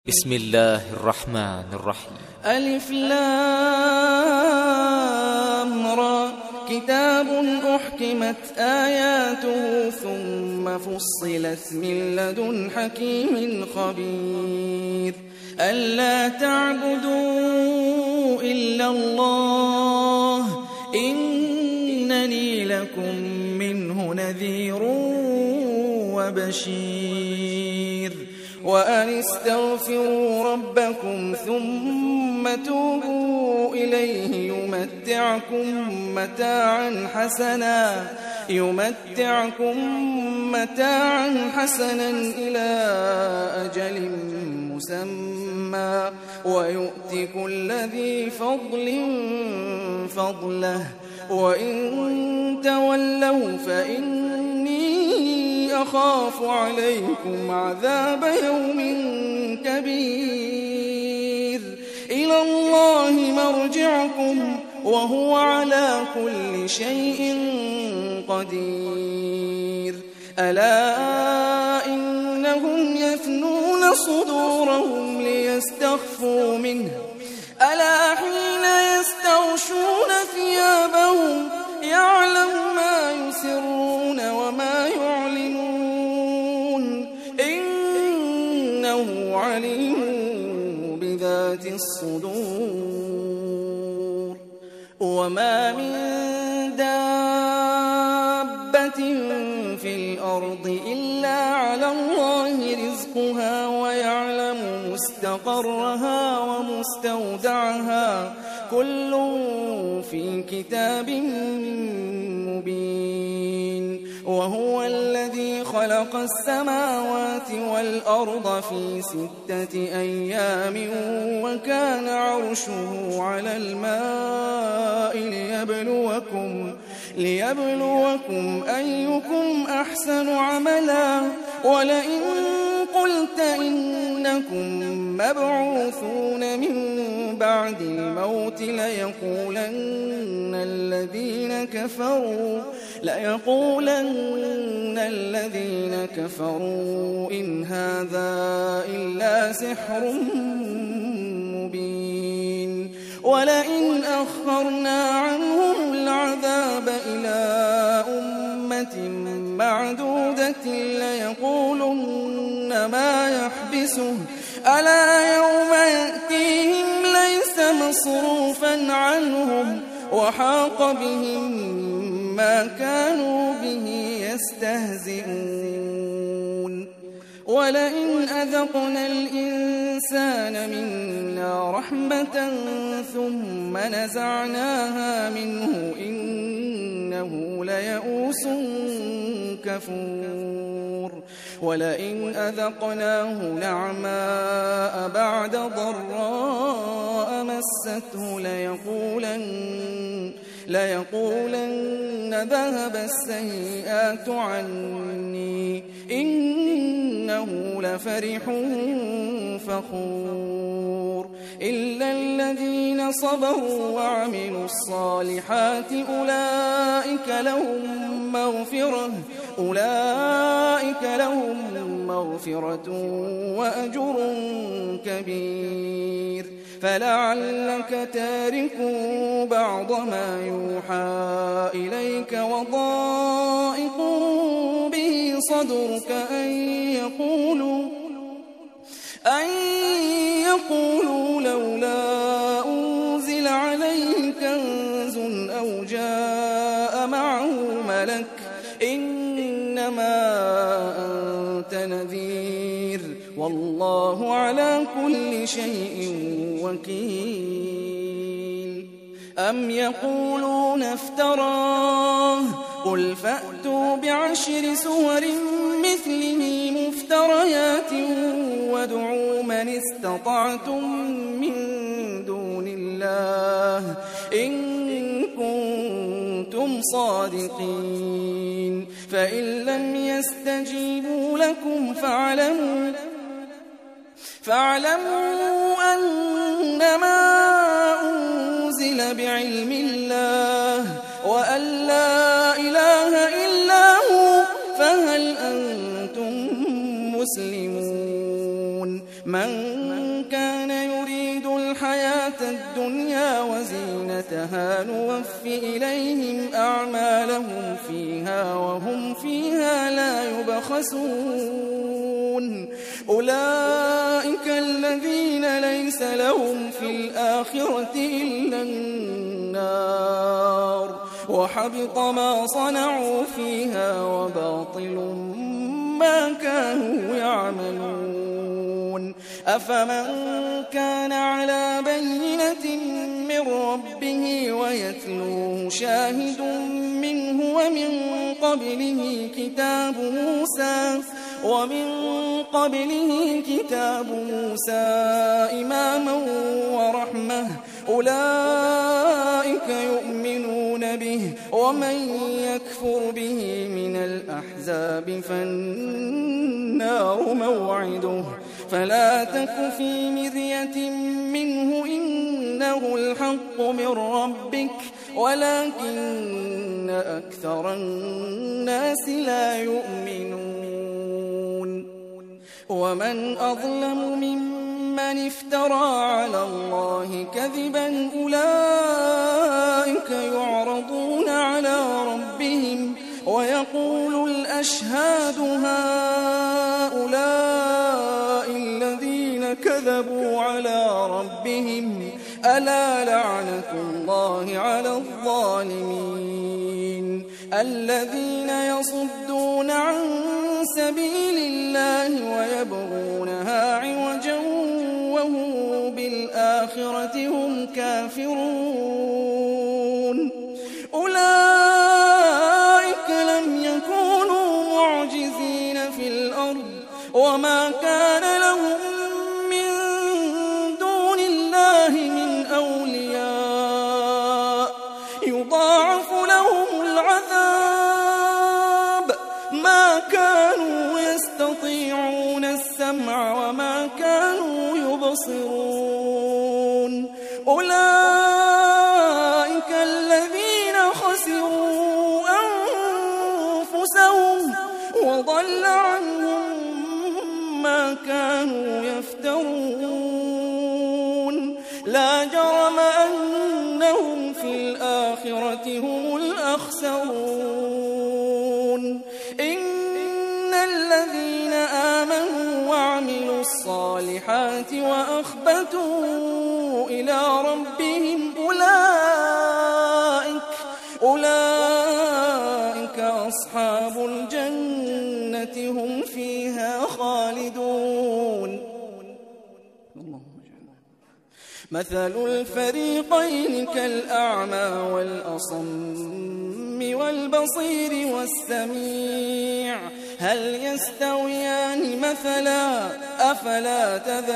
بسم الله الرحمن الرحيم. ألف لام را كتاب أحكمت آياته ثم فصلت من لدن حكيم خبير ألا تعبدوا إلا الله إنني لكم منه نذير وبشير وأن استغفروا ربكم ثم توبوا إليه يمتعكم متاعا حسنا إلى أجل مسمى ويؤت كل ذي فضل فضله وإن تولوا فإني أخاف عليكم عذاب يوم كبير إلى الله مرجعكم وهو على كل شيء قدير ألا إنهم يثنون صدورهم ليستخفوا منه ألا حين يستغشون ثيابهم يعلم ما يسرون وما يعلنون إنه عليم بذات الصدور وما من دابة في الأرض إلا على الله رزقها ويعلم مستقرها ومستودعها كل في كتاب مبين وهو الذي خلق السماوات والأرض في 6 أيام وكان عرشه على الماء ليبلوكم أيكم أحسن عملا ولئن قلت إنكم مبعوثون من بعد الموت ليقولن الذين كفروا إن هذا إلا سحر مبين ولئن أخرنا عنهم العذاب إلى أمة معدودة ليقولن ما يحبسه ألا يوم يأتيهم ليس مصروفا عنهم وحاق بهم ما كانوا به يستهزئون ولئن أذقنا الإنسان منا رحمة ثم نزعناها منه إنه ليئوس كفور ولئن أذقناه نعماء بعد ضراء مسته ليقولن ذهب السيئات عني إنه لفرح فخور إلا الذين صبروا وعملوا الصالحات أولئك لهم مغفرة وأجر كبير فلعلك تارك بعض ما يوحى إليك وضائق به صدرك أن يقولوا لولا أنزل عليه كنز أو جاء معه ملك إنما أنت نذير والله على كل شيء وكيل أم يقولون افتراه قل فأتوا بعشر سور مثله مفتريات وادعوا من استطعتم من دون الله إن كنتم صادقين فإن لم يستجيبوا لكم فاعلموا أنما أنزل بعلم الله وأن لا إله إلا هو فهل أنتم مسلمون من كان يريد الحياة الدنيا وزينتها نوف إليهم أعمالهم فيها وهم فيها لا يبخسون أولئك الذين ليس لهم في الآخرة إلا النار وحبط ما صنعوا فيها وباطل ما كانوا يعملون أفمن كان على بينة من ربه ويتلوه شاهد منه ومن قبله كتاب موسى إماما ورحمة أولئك يؤمنون به ومن يكفر به من الأحزاب فالنار موعده فلا تك في مرية منه إنه الحق من ربك ولكن أكثر الناس لا يؤمنون ومن أظلم ممن افترى على الله كذبا أولئك يعرضون على ربهم ويقول الأشهاد هؤلاء الذين كذبوا على ربهم ألا لعنة الله على الظالمين الذين يصدون عن سبيل الله ويبغونها عوجا وهم بالآخرة هم كافرون أولئك لم يكونوا معجزين في الأرض وما كان لهم من دون الله من أولياء يضاعف لهم العذاب ما كانوا يستطيعون السمع وما كانوا يبصرون أولئك الذين خسروا أنفسهم وضل عنهم ما كانوا يفترون لا جرم أنهم في الآخرة هم الأخسرون إن الذين آمنوا وعملوا الصالحات وأخبتوا إلى ربهم أولئك أصحاب الجنة هم فيها خالدون مثل الفريقين كالأعمى والأصم والبصير والسميع هل يستويان مثلا أفلا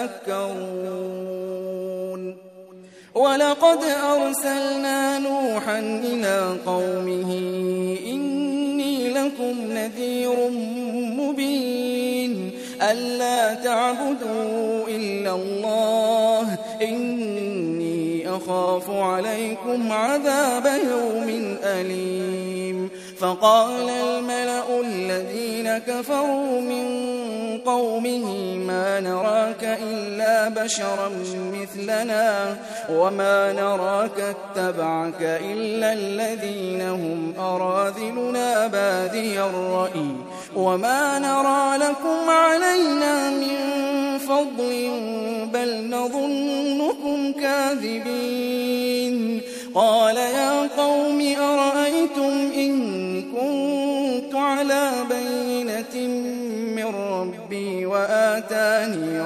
تذكرون ولقد أرسلنا نوحا إلى قومه إني لكم نذير مبين ألا تعبدوا إلا الله إني أخاف عليكم عذاب يوم أليم فقال الملأ الذين كفروا من قومه ما نراك إلا بشرا مثلنا وما نراك اتبعك إلا الذين هم أراذلنا بادي الرأي وما نرى لكم علينا من فضل بل نظنكم كاذبين قال يا قوم أرأيتم إن كنت على بينة من ربي وآتاني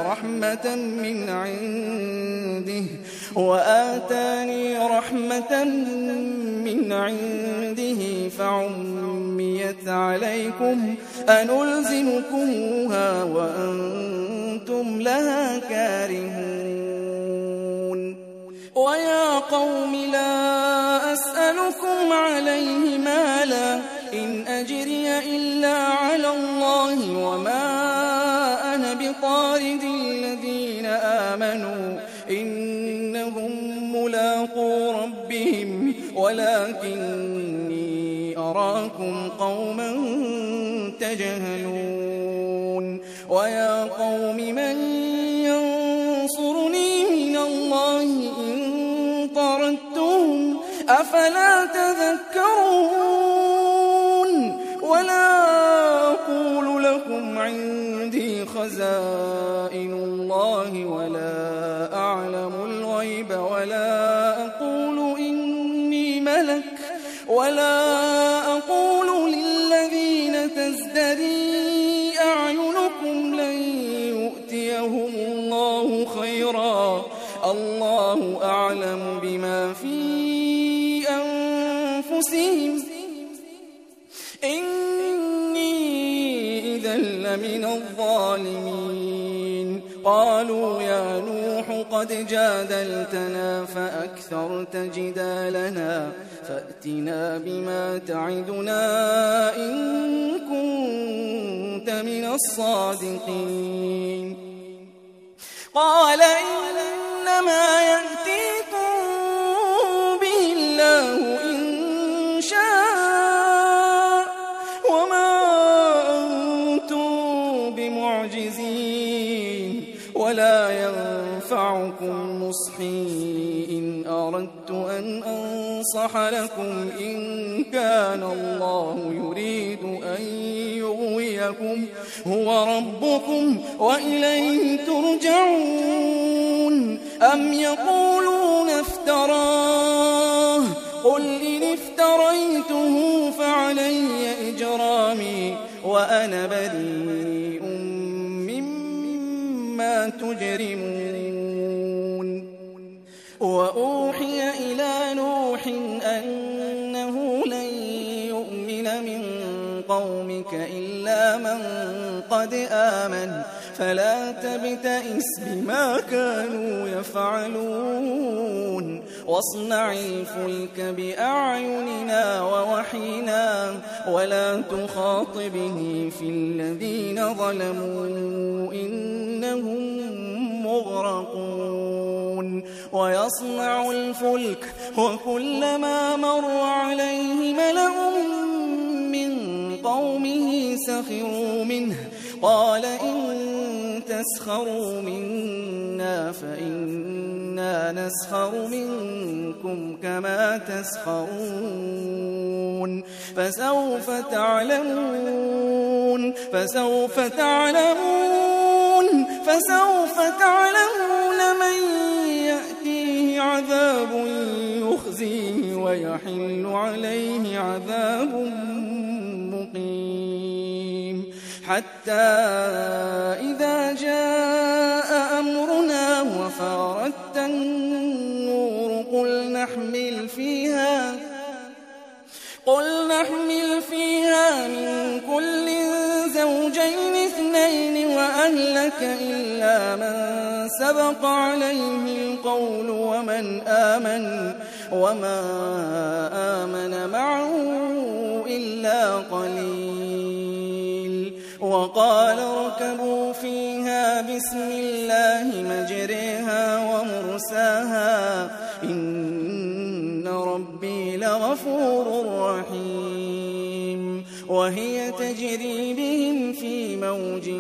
رحمة من عنده فعميت عليكم أنلزمكموها وأنتم لها كارهون ويا قوم لا أسألكم عليه مالا إن أجري إلا على الله وما أنا بطارد الذين آمنوا إنهم ملاقو ربهم ولكني أراكم قوما تجهلون ويا قوم من أفلا تذكرون ولا أقول لكم عندي خزائن الله ولا أعلم الغيب ولا أقول إني ملك ولا أقول للذين تزدري أعينكم لن يؤتيهم الله خيرا الله أعلم بما في أنفسهم إني إذا لمن الظالمين قالوا يا نوح قد جادلتنا فأكثرت جدالنا فأتنا بما تعدنا إن كنت من الصادقين قال إنما يأتيكم به الله إن شاء وما أنتم بمعجزين ولا ينفعكم نصحي إن أردت أن أنصح لكم إن كان الله يريد أن يغويكم هو ربكم وإليه ترجعون أم يقولون افتراه قل إن افتريته فعلي إجرامي وأنا بريء مما تجرمون وأوحي إلى نوح أنه لن يؤمن من قومك إلا من قد آمن فلا تبتئس بما كانوا يفعلون واصنع الفلك بأعيننا ووحينا ولا تخاطبني في الذين ظلموا إنهم مغرقون ويصنع الفلك وكلما مر عليه ملأ من قومه سخروا منه قال إن تسخروا منا فإنا نسخر منكم كما تسخرون فسوف تعلمون من يأتيه عذاب يخزيه ويحل عليه عذاب مقيم حتى إذا جاء أمرنا وفارت النور قل نحمل فيها من كل زوجين اثنين وأهلك إلا من سبق عليه القول وما آمن معه إلا قليل وقال اركبوا فيها بسم الله مجريها ومرساها إن ربي لغفور رحيم وهي تجري بهم في موج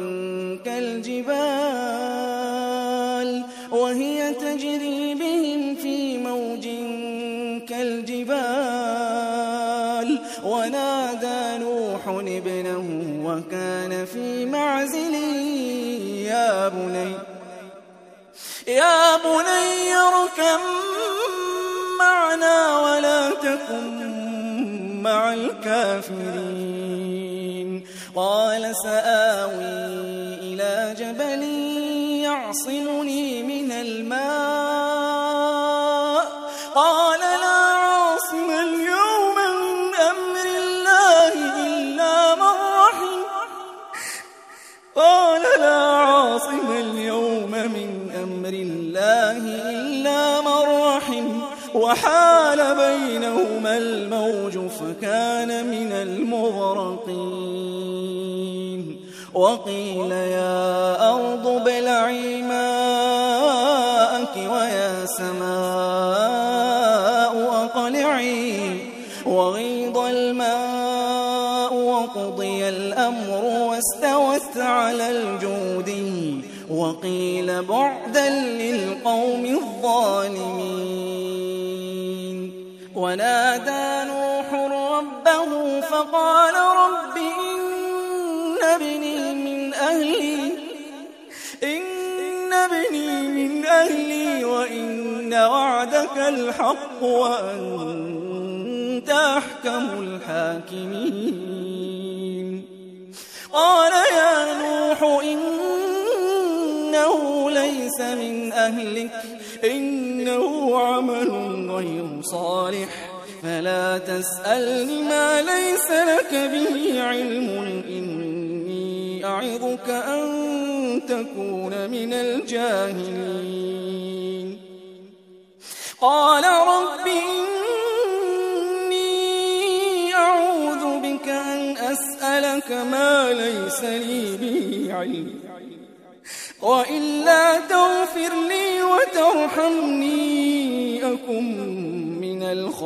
كالجبال ونادى نوح ابنه وكان في معزل يا بني اركب معنا ولا تكن مع الكافرين قال سآوي إلى جبل يعصمني من الماء قال لا عاصم اليوم من أمر الله إلا من رحم وحال بينهما الموج فكان من المغرقين وقيل يا أرض ابلعي ماءك ويا سماء أقلعي وغيض الماء وقضي الأمر واستوت على الجودي وقيل بعدا للقوم الظالمين فقال رب إن ابني من أهلي وإن وعدك الحق وأنت أحكم الحاكمين قال يا نوح إنه ليس من أهلك إنه عمل غير صالح فلا تسألني ما ليس لك به علم إني أعظك أن تكون من الجاهلين قال رب إني أعوذ بك أن أسألك ما ليس لي به علم وإلا تغفر لي وترحمني أكن من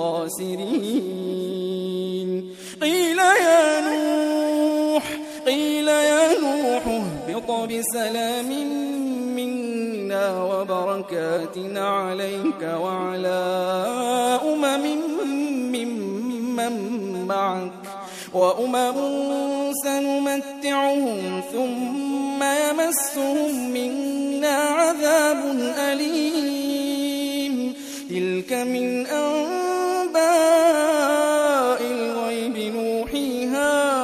الخاسرين قيل يا نوح اهبط بسلام منا وبركات عليك وعلى ممن معك وأمم سنمتعهم ثم يمسهم منا عذاب أليم تلك من أنباء الغيب نوحيها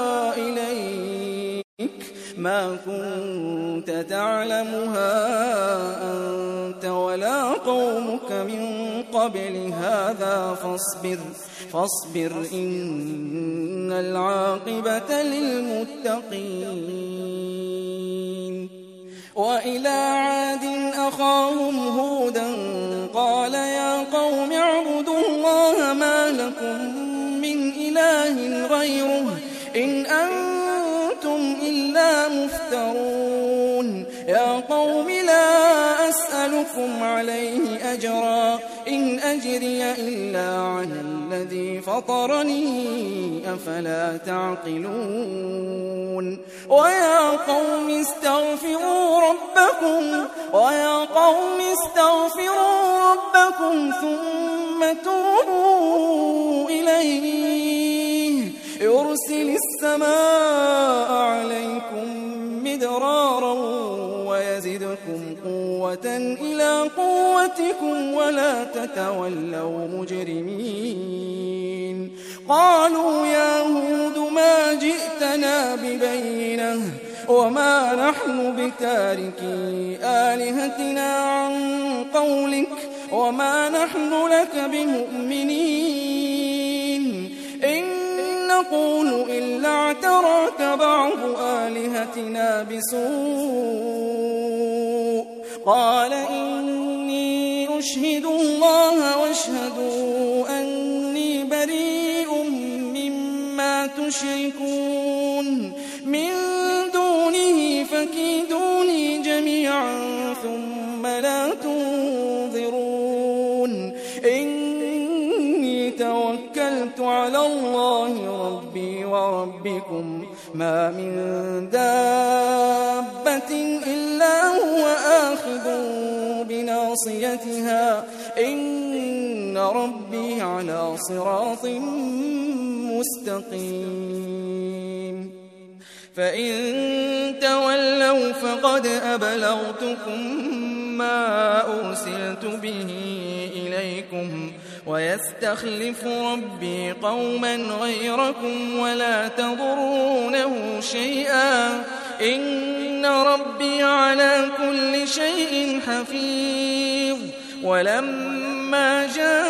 إليك ما كنت تعلمها أنت ولا قومك من قبل هذا فاصبر إن العاقبة للمتقين وإلى عاد أخاهم هودا قال يا قوم اعبدوا الله ما لكم من إله غيره إن أنتم إلا مفترون يا قوم لا أسألكم عليه أجرا إن أجري إلا على الذي فطرني أفلا تعقلون ويا قوم استغفروا ربكم ثم توبوا إليه يرسل السماء عليكم مدرارا ويزدكم قوة إلى قوتكم ولا تتولوا مجرمين قالوا يا هود ما جئتنا ببينة وما نحن بتاركي آلهتنا عن قولك وما نحن لك بمؤمنين إن نقول إلا اعتراك بعض آلهتنا بسوء قال إني أشهد الله واشهدوا أني بريء مما تشركون من دونه فكيدوني جميعا ثم لا تنظرون إني توكلت على الله ربي وربكم ما من دابة إلا هو آخذ بناصيتها إن ربي على صراط مستقيم فإن تولوا فقد أبلغتكم ما أرسلت به إليكم ويستخلف ربي قوما غيركم ولا تضرونه شيئا إن ربي على كل شيء حفيظ ولما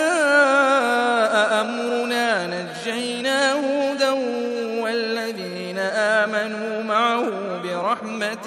جاء أمرنا نجينا هودا والذين آمنوا معه برحمة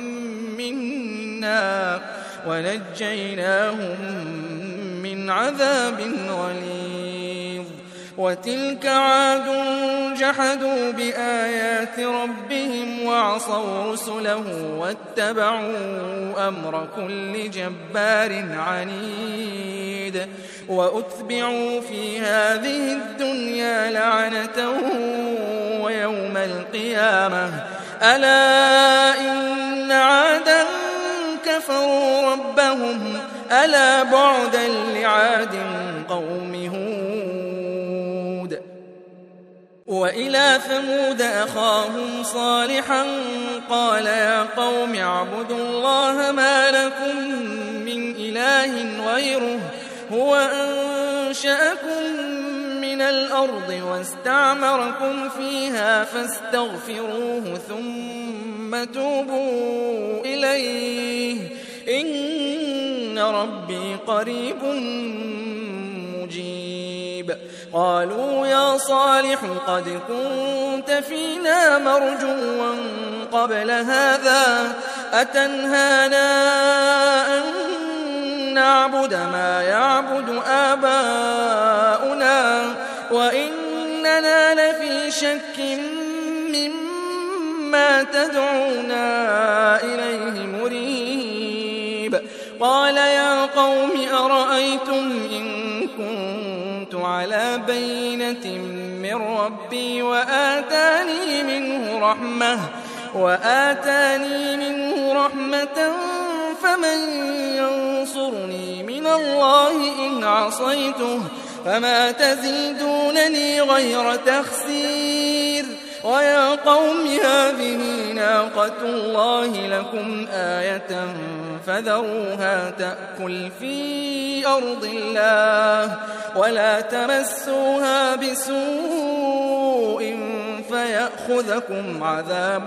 منا ونجيناهم من عذاب غليظ وتلك عاد جحدوا بآيات ربهم وعصوا رسله واتبعوا أمر كل جبار عنيد وأتبعوا في هذه الدنيا لعنة ويوم القيامة ألا إن عادا كفروا ربهم ألا بعدا لعاد قوم هود وإلى ثمود أخاهم صالحا قال يا قوم اعبدوا الله ما لكم من إله غيره هو أنشأكم من الأرض واستعمركم فيها فاستغفروه ثم توبوا إليه إن ربي قريب مجيب. قالوا يا صالح قد كنت فينا مرجوا قبل هذا أتنهانا أن نعبد ما يعبد آباؤنا وإننا لفي شك مما تدعونا إليه مريب. قال يا قوم أرأيتم إن كنت على بينة من ربي وآتاني منه رحمة فمن ينصرني من الله إن عصيته فما تزيدونني غير تخسير. ويا قوم هذه ناقة الله لكم آية فذروها تأكل في أرض الله ولا تمسوها بسوء فيأخذكم عذاب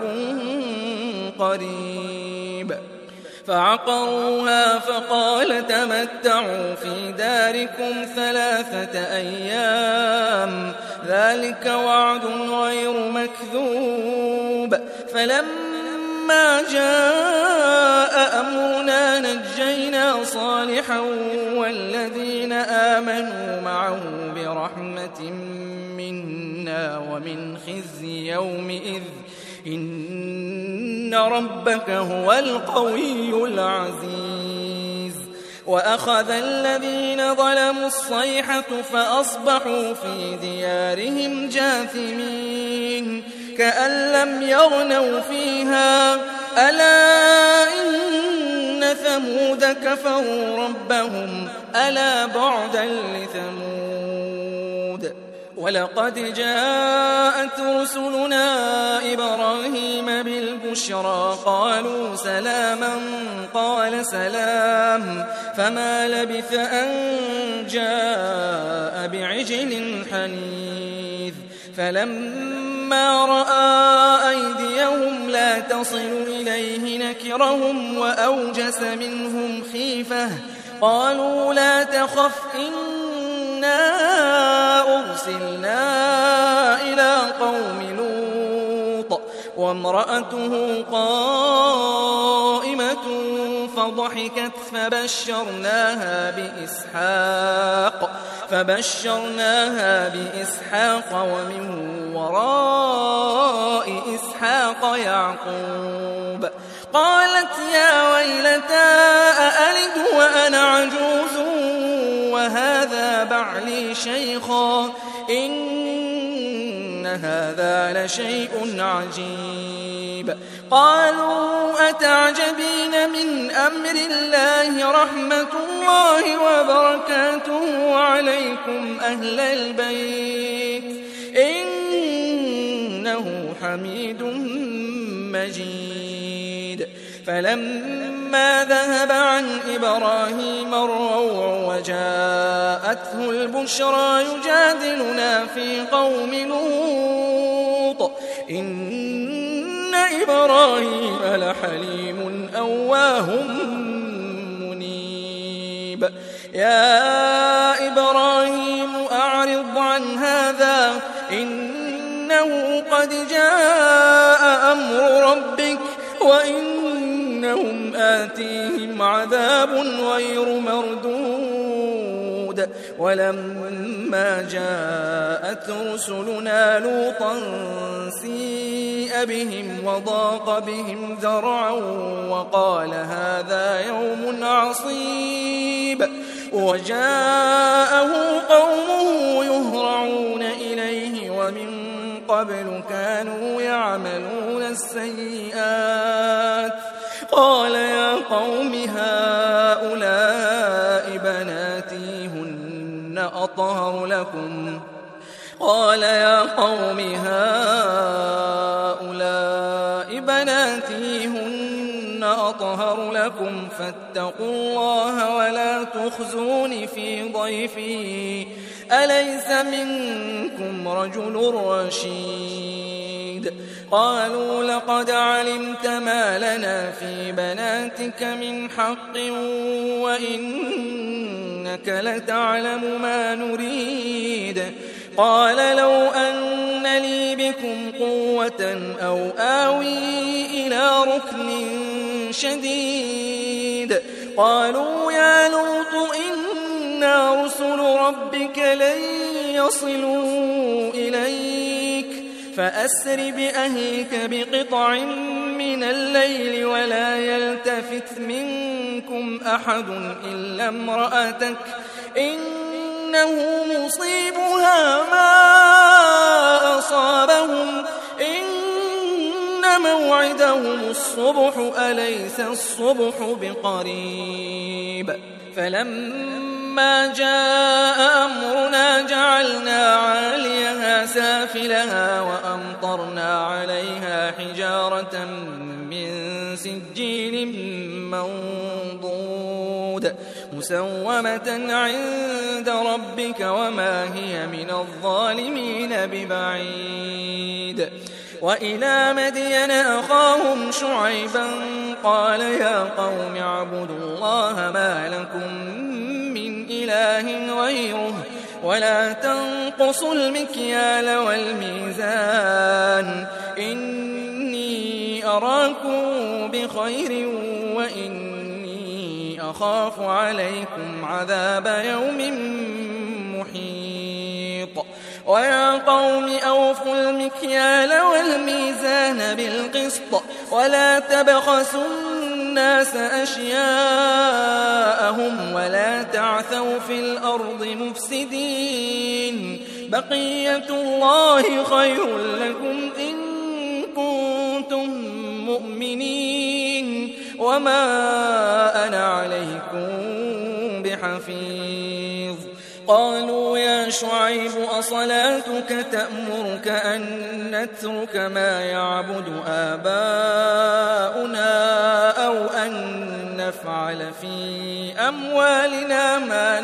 قريب. فعقروها فقال تمتعوا في داركم 3 أيام ذلك وعد غير مكذوب. فلما جاء أمرنا نجينا صالحا والذين آمنوا معه برحمة منا ومن خزي يومئذ إن ربك هو القوي العزيز. وأخذ الذين ظلموا الصيحة فأصبحوا في ديارهم جاثمين كأن لم يغنوا فيها ألا إن ثمود كفروا ربهم ألا بعدا لثمود. ولقد جاءت رسلنا إبراهيم بالبشرى قالوا سلاما قال سلام فما لبث أن جاء بعجل حنيذ. فلما رأى أيديهم لا تصل إليه نكرهم وأوجس منهم خيفة قالوا لا تخف إنا أرسلنا إلى قوم لوط وامرأته قائمة فضحكت فبشرناها بإسحاق ومن وراء إسحاق يعقوب. قالت يا ويلتى أألد وأنا عجوز وهذا بعلي شيخا إن هذا لشيء عجيب. قالوا أتعجبين من أمر الله رحمة الله وبركاته عليكم أهل البيت إنه حميد مجيد. فلما ذهب عن إبراهيم الروع وجاءته البشرى يجادلنا في قوم لوط إن إبراهيم لحليم أواه منيب. يا إبراهيم أعرض عن هذا إنه قد جاء أمر ربك وإنهم آتيهم عذاب غير مردود. ولما جاءت رسلنا لوطا سيء بهم وضاق بهم ذرعا وقال هذا يوم عصيب. وجاءه قومه يهرعون إليه ومن قبل كانوا يعملون السيئات. قال يا قوم هؤلاء بناتي هن أطهر لكم قال يا قوم هؤلاء بناتي هن أطهر لكم فاتقوا الله ولا تخزون في ضيفي أليس منكم رجل رشيد قالوا لقد علمت ما لنا في بناتك من حق وإنك لتعلم ما نريد قال لو أن لي بكم قوة أو آوي إلى ركن شديد قالوا يا لوط إنا رسل ربك لن يصلوا إليك فأسر بأهلك بقطع من الليل ولا يلتفت منكم أحد إلا امرأتك إنه مصيبها ما أصابهم إن موعدهم الصبح أليس الصبح بقريب فلما جاء أمرنا جعلنا عاليها سافلها وأمطرنا عليها حجارة من سجيل منضود مسومة عند ربك وما هي من الظالمين ببعيد وإلى مدين أخاهم شعيبا قال يا قوم اعبدوا الله ما لكم من إله غيره ولا تنقصوا المكيال والميزان إني أراكم بخير وإني أخاف عليكم عذاب يوم محيط ويا قوم أوفوا المكيال والميزان بالقسط ولا تبخسوا الناس أشياءهم ولا تعثوا في الأرض مفسدين بقية الله خير لكم إن كنتم مؤمنين وما أنا عليكم بحفيظ قالوا يا شعيب أصلاتك تأمرك أن نترك ما يعبد آباؤنا أو أن نفعل في أموالنا ما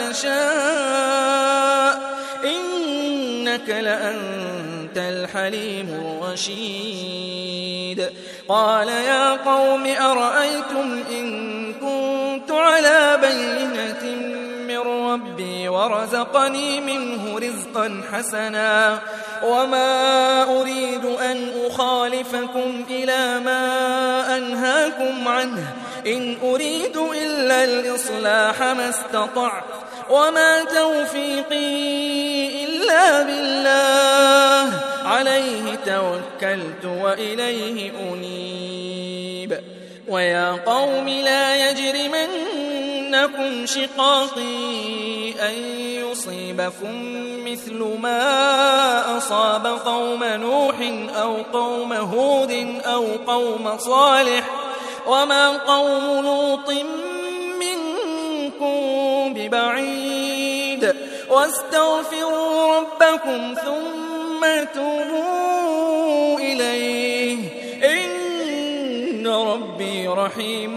نشاء إنك لأنت الحليم الرشيد قال يا قوم أرأيتم إن كنت على بينة من ربي ورزقني منه رزقا حسنا وما أريد أن أخالفكم إلى ما أنهاكم عنه إن أريد إلا الإصلاح ما استطعت وما توفيقي إلا بالله عليه توكلت وإليه أنيب ويا قوم لا يجرمنكم شقاقي أن يصيبكم مثل ما أصاب قوم نوح أو قوم هود أو قوم صالح وما قوم لوط منكم ببعيد واستغفروا ربكم ثم توبوا إليه إن ربي رحيم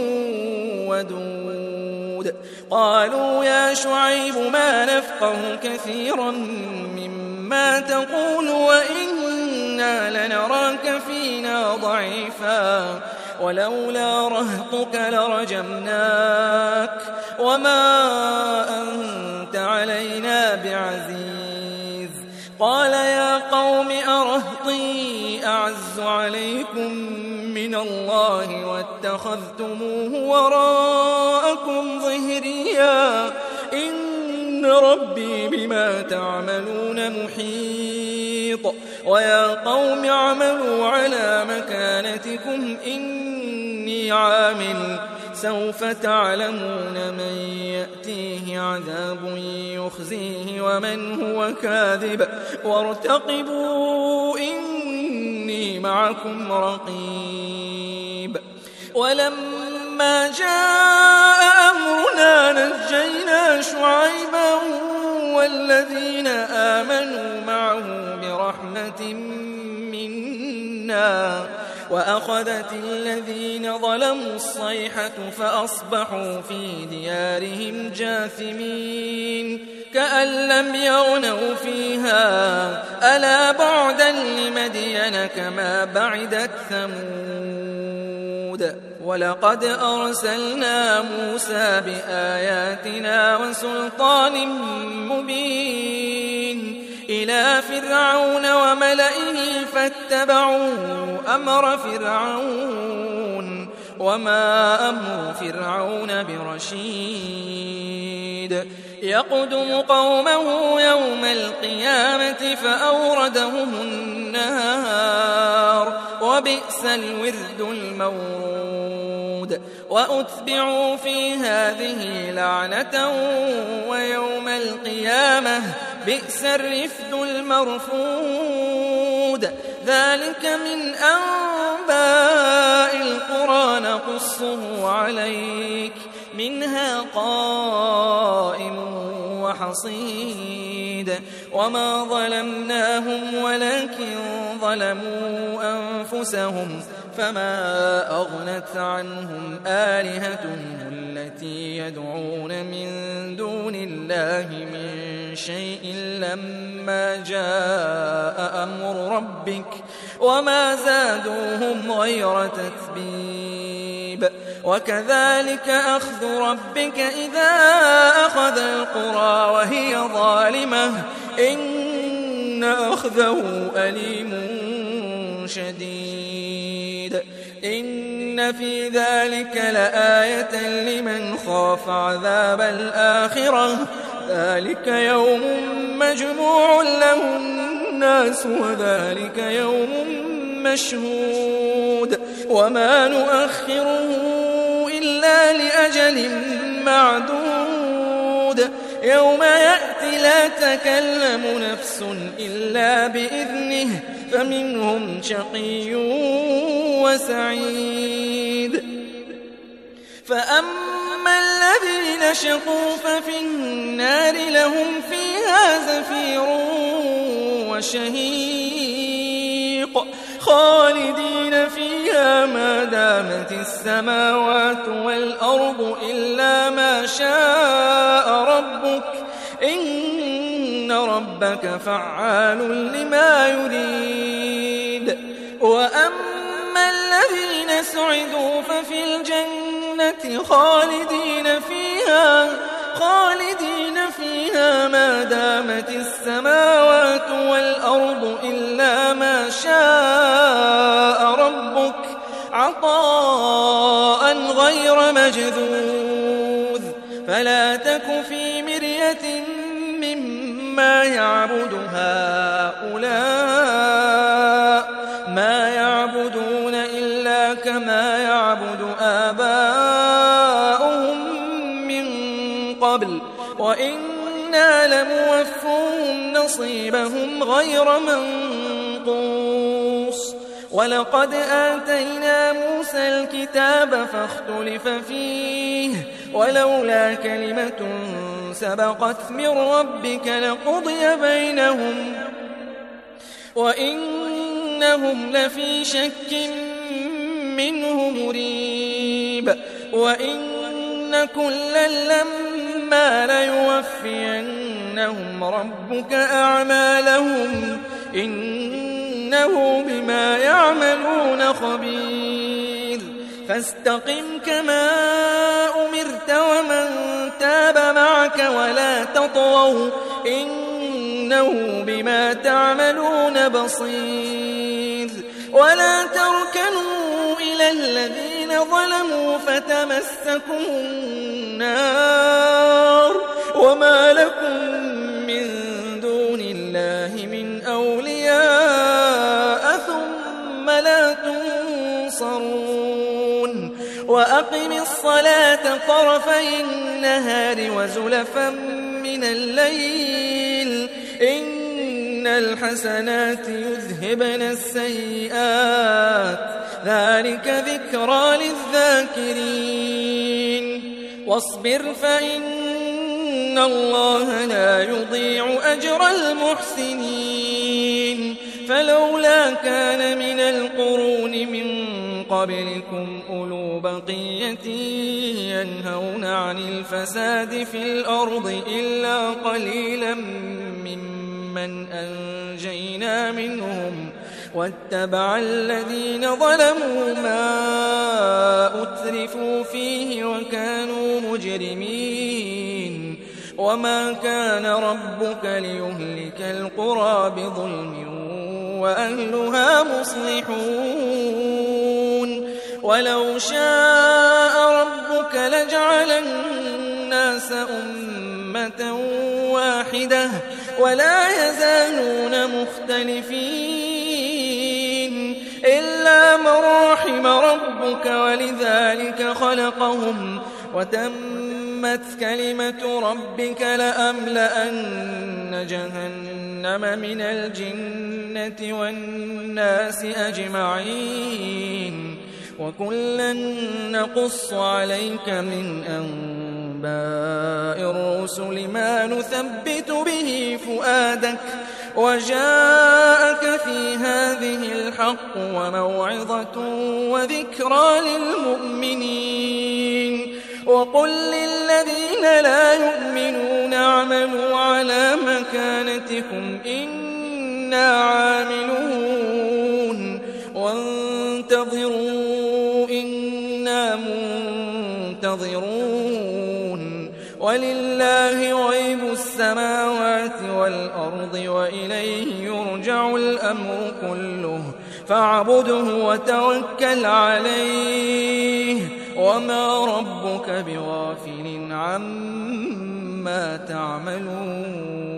ودود قالوا يا شعيب ما نفقه كثيرا مما تقول وإنا لنراك فينا ضعيفا ولولا رهطك لرجمناك وما أنت علينا بعزيز قال يا قوم أرهطي أعز عليكم من الله واتخذتموه وراءكم ظهريا إن ربي بما تعملون محيط ويا قوم اعملوا على مكانتكم إني عامل سوف تعلمون من يأتيه عذاب يخزيه ومن هو كاذب وارتقبوا إني معكم رقيب ولما جاء أمرنا نجينا شعيبا والذين آمنوا معه رحمة منا وأخذت الذين ظلموا الصيحة فأصبحوا في ديارهم جاثمين كأن لم يغنوا فيها ألا بعدا لمدين كما بعدت ثمود ولقد أرسلنا موسى بآياتنا وسلطان مبين إلى فرعون وملئه فاتبعوا أمر فرعون وما أمر فرعون برشيد يقدم قومه يوم القيامة فأوردهم النار وبئس الورد المورود وأتبعوا في هذه لعنة ويوم القيامة بئس الرفد المرفود ذلك من أنباء القرى نقصه عليك منها قائم وحصيد وما ظلمناهم ولكن ظلموا أنفسهم فما أغنت عنهم آلهتهم التي يدعون من دون الله من شيء لما جاء أمر ربك وما زادوهم غير تتبيب وكذلك أخذ ربك إذا أخذ القرى وهي ظالمة إن أخذه أليم شديد إن في ذلك لآية لمن خاف عذاب الآخرة ذلك يوم مجموع له الناس وذلك يوم مشهود وما نؤخره إلا لأجل معدود يوم يأتي لا تكلم نفس إلا بإذنه فمنهم شقي وسعيد فأما الذين شقوا ففي النار لهم فيها زفير وشهيق خالدين فيها ما دامت السماوات والأرض إلا ما شاء ربك إن ربك فعال لما يريد وأما الذين سعدوا ففي الجنة خالدين فيها ما دامت السماوات والأرض إلا ما شاء ربك عطاء غير مجذوذ فلا تك في مرية مما يعبد هؤلاء ما يعبدون إلا كما يعبد آباؤهم من قبل وإنا لموفوهم نصيبهم غير منقوص ولقد آتينا موسى الكتاب فاختلف فيه ولولا كلمة سبقت من ربك لقضي بينهم وإنهم لفي شك منه مريب وإن كلا لما ليوفينهم ربك أعمالهم إنه بما يعملون خبير فاستقم كما أمرت ومن تاب معك ولا تطغوا إنه بما تعملون بصير ولا تركنوا إلى الذين ظلموا فتمسكم النار وما لكم من دون الله من أولياء ثم لا تنصرون وأقم الصلاة طرفي النهار وزلفا من الليل إن الحسنات يذهبن السيئات ذلك ذكرى للذاكرين واصبر فإن الله لا يضيع أجر المحسنين فلولا كان من القرون من قبلكم أولو بقية ينهون عن الفساد في الأرض إلا قليلا ممن أنجينا منهم واتبع الذين ظلموا ما أترفوا فيه وكانوا مجرمين وما كان ربك ليهلك القرى بظلم وأهلها مصلحون ولو شاء ربك لجعل الناس أمة واحدة ولا يزالون مختلفين إلا من رحم ربك ولذلك خلقهم وتمت كلمة ربك لأملأن جهنم من الجنة والناس أجمعين وكلا نقص عليك من أنباء الرسل ما نثبت به فؤادك وجاءك في هذه الحق وموعظة وذكرى للمؤمنين وقل للذين لا يؤمنون اعملوا على مكانتكم إنا عاملون وانتظروا إنا منتظرون ولله غيب السماوات والأرض وإليه يرجع الأمر كله فاعبده وتوكل عليه وما ربك بغافل عما تعملون